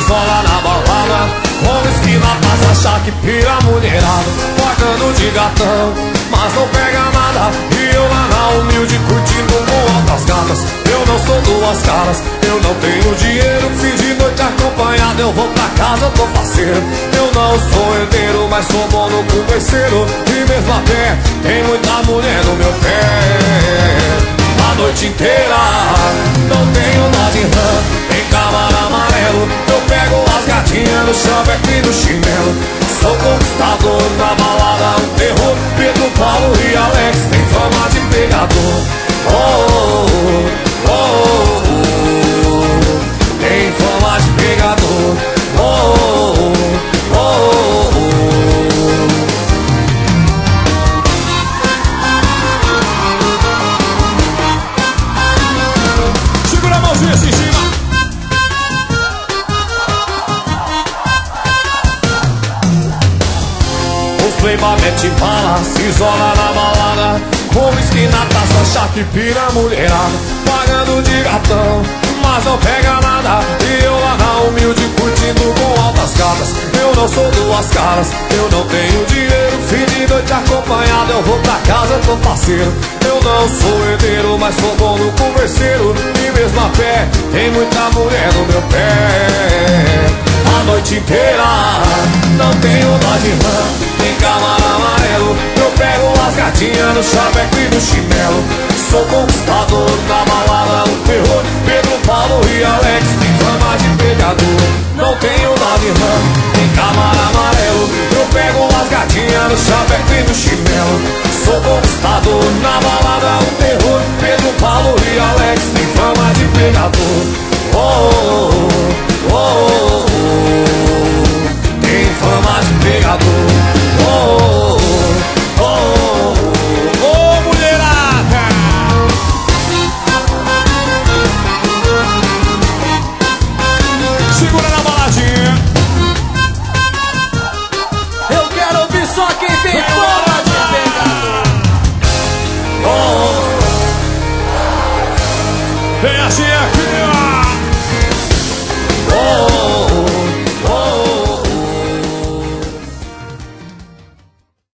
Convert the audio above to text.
isola na balada, com esquina passa, achar que pira mulherada, pagando de gatão, mas não pega nada. E eu lá na humilde curtindo com altas gatas. Eu não sou duas caras, eu não tenho dinheiro. Fim de noite acompanhado, eu vou pra casa, eu tô faceiro. Eu não sou herdeiro, mas sou bom no converseiro. E mesmo a pé, tem muita mulher no meu pé. A noite inteira, não tenho nó de rã, tem câmara amarelo. Eu pego as gatinhas no chaveco e no chinelo. Sou conquistador, na balada um terror. Pedro, Paulo e Alex tem fama de pegador. Oh, oh, oh, oh. Tem fama de pegador. Oh, oh, oh, oh. Segura a mãozinha assim em cima. Os playboy mete bala, se isola na balada, com whisky na taça, achar que pira mulherada, pagando de gatão, mas não pega nada. E eu lá na humilde curtindo com altas gatas. Eu não sou duas caras, eu não tenho dinheiro. Fim de noite acompanhado, eu vou pra casa, tô parceiro. Eu não sou herdeiro, mas sou bom no converseiro. E mesmo a pé, tem muita mulher no meu pé. A noite inteira, não tenho dó de rã, tem câmara amarelo. Eu pego as gatinhas no chaveco e no chinelo. Sou conquistador, na balada um terror. Pedro, Paulo e Alex tem fama de pegador. Não tenho dó de rã, tem câmara amarelo. Eu pego as gatinhas no chaveco e no chinelo. Sou conquistador, na balada um terror. Pedro, Paulo e Alex tem fama de pegador. Oh, oh, oh, oh, oh. Tem fama de pegador. Oh, oh, oh, oh, oh, mulherada. Segura na baladinha. Eu quero ouvir só quem tem fama de pegador. Oh, Vem assim aqui.